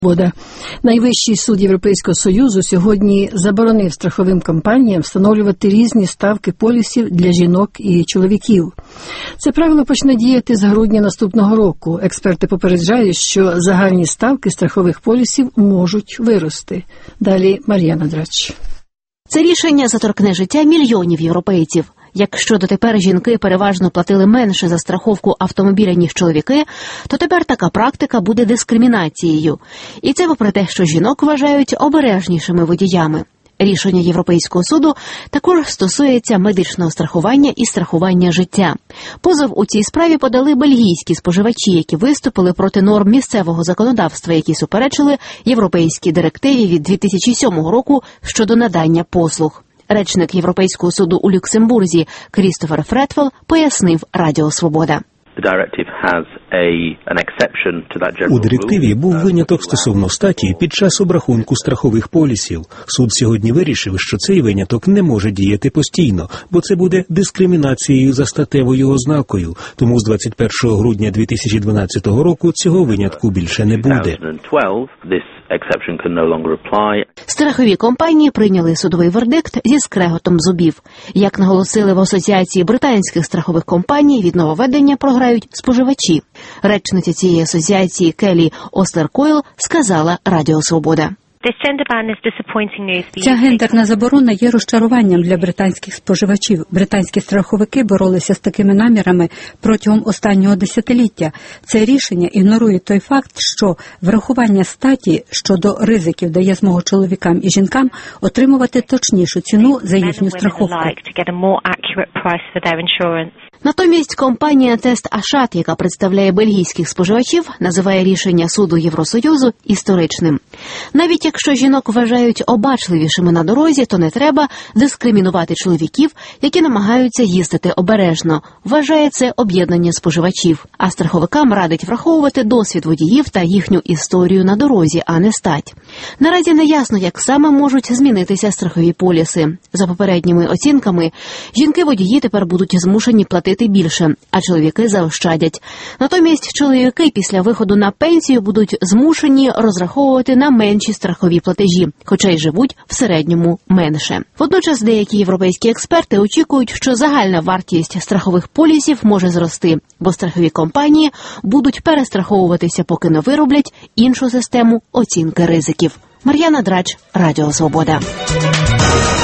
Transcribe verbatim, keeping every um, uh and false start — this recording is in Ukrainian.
Свобода. Найвищий суд Європейського Союзу сьогодні заборонив страховим компаніям встановлювати різні ставки полісів для жінок і чоловіків. Це правило почне діяти з грудня наступного року. Експерти попереджають, що загальні ставки страхових полісів можуть вирости. Далі Мар'яна Драч. Це рішення заторкне життя мільйонів європейців. Якщо дотепер жінки переважно платили менше за страховку автомобіля, ніж чоловіки, то тепер така практика буде дискримінацією. І це попри те, що жінок вважають обережнішими водіями. Рішення Європейського суду також стосується медичного страхування і страхування життя. Позов у цій справі подали бельгійські споживачі, які виступили проти норм місцевого законодавства, які суперечили європейській директиві від дві тисячі сьомого року щодо надання послуг. Речник Європейського суду у Люксембурзі Крістофер Фретвел пояснив Радіо Свобода. У директиві був виняток стосовно статі під час обрахунку страхових полісів. Суд сьогодні вирішив, що цей виняток не може діяти постійно, бо це буде дискримінацією за статевою ознакою. Тому з двадцять першого грудня дві тисячі дванадцятого року цього винятку більше не буде. Страхові компанії прийняли судовий вердикт зі скреготом зубів. Як наголосили в Асоціації британських страхових компаній, від нововведення програють споживачі. Речниця цієї асоціації Келі Остлер-Койл сказала Радіо Свобода. Ця гендерна заборона є розчаруванням для британських споживачів. Британські страховики боролися з такими намірами протягом останнього десятиліття. Це рішення ігнорує той факт, що врахування статі щодо ризиків дає змогу чоловікам і жінкам отримувати точнішу ціну за їхню страховку. Натомість компанія Тест Ашат, яка представляє бельгійських споживачів, називає рішення суду Євросоюзу історичним. Навіть якщо жінок вважають обачливішими на дорозі, то не треба дискримінувати чоловіків, які намагаються їздити обережно. Вважає це об'єднання споживачів. А страховикам радить враховувати досвід водіїв та їхню історію на дорозі, а не стать. Наразі не ясно, як саме можуть змінитися страхові поліси. За попередніми оцінками, жінки-водії тепер будуть змушені платити більше, а чоловіки заощадять. Натомість чоловіки після виходу на пенсію будуть змушені розраховувати на менші страхові платежі, хоча й живуть в середньому менше. Водночас деякі європейські експерти очікують, що загальна вартість страхових полісів може зрости, бо страхові компанії будуть перестраховуватися, поки не вироблять іншу систему оцінки ризиків. Мар'яна Драч, Радіо Свобода.